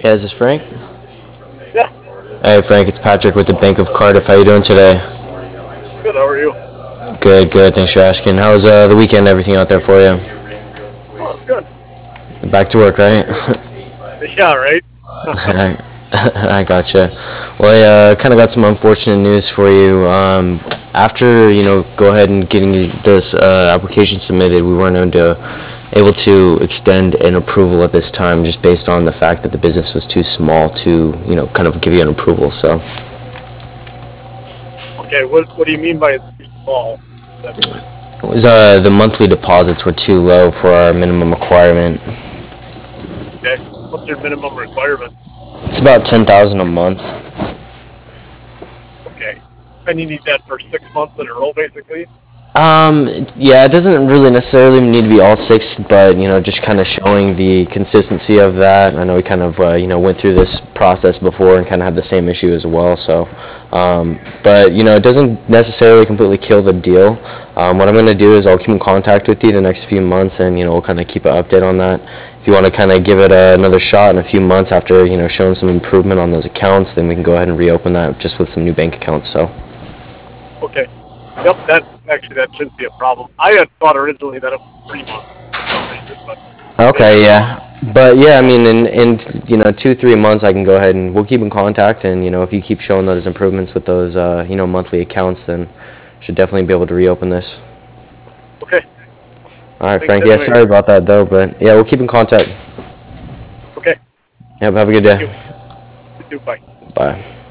Yeah, is this Frank? Yeah, Hey Frank, it's Patrick with the Bank of Cardiff. How you doing today? good. How are you? Good, good. Thanks for asking. How was the weekend? Everything out there for you? Oh, it's good. Back to work, right? Good. Yeah, right. I gotcha. Well, I kind of got some unfortunate news for you. After go ahead and getting this application submitted, we weren't able to extend an approval at this time, just based on the fact that the business was too small to kind of give you an approval. So. Okay, what do you mean by it's too small? That mean? It was, the monthly deposits were too low for our minimum requirement. Okay, what's your minimum requirement? It's about 10,000 a month. Okay, and you need that for 6 months in a row, basically. Yeah, it doesn't really necessarily need to be all six, but just kind of showing the consistency of that. I know we kind of went through this process before and kind of had the same issue as well. So, but it doesn't necessarily completely kill the deal. What I'm going to do is I'll keep in contact with you the next few months, and we'll kind of keep an update on that. If you want to kind of give it another shot in a few months after showing some improvement on those accounts, then we can go ahead and reopen that just with some new bank accounts. So. Okay. Yep, that shouldn't be a problem. I had thought originally that it was 3 months for some reason, but maybe Okay, I'm wrong. yeah. But yeah, I Yeah. mean, in 2-3 months, I can go ahead and we'll keep in contact, and if you keep showing those improvements with those monthly accounts, then should definitely be able to reopen this. Okay. All right, Thanks Frank. Yeah, anyway. sorry about that though, but yeah, we'll keep in contact. Okay. Yep, have a good Thank day. you. You too. Bye. Bye.